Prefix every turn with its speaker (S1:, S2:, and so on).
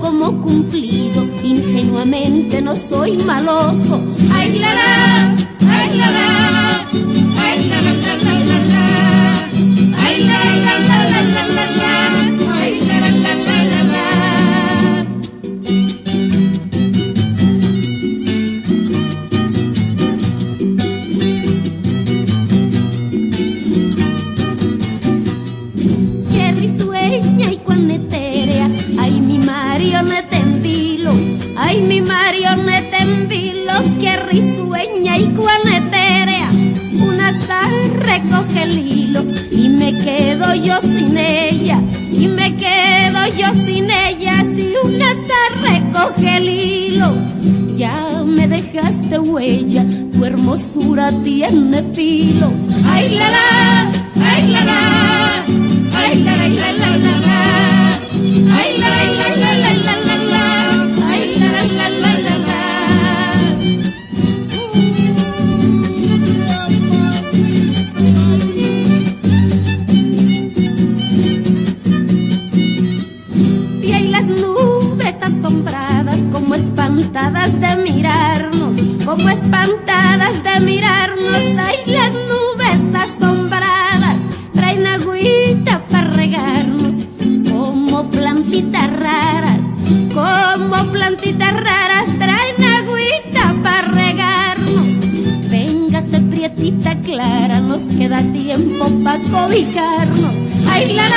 S1: como cumplido, ingenuamente no soy maloso. Ay, la, la, ay, la, la, ay, la, la, la, la, la, la, ay, la, la, la, la, la, la, la, la, ay, la, la, la, la, la, la. Qué risueña y cuán etérea, ay, mi marioneta en vilo, ay, mi marioneta en vilo, qué risueña y cuán etérea. Una azar recoge el hilo y me quedo yo sin ella, y me quedo yo sin ella. Si una azar recoge el hilo, ya me dejaste huella, tu hermosura tiene filo. Ay, la, la, ay, la, la, ay, la, la, la, la, la, la, ay, la, la, la, la, la, la, la, la, ay, la, la, la, la, la, la. Y hay las nubes asombradas, como espantadas de mirarnos, como espantadas de mirarnos. Hay las nubes asombradas, traen agüita para regarnos, como plantitas raras, como plantitas raras, traen agüita para regarnos. Véngase prietita clara, nos queda tiempo pa' cobijarnos. Ay, la, la,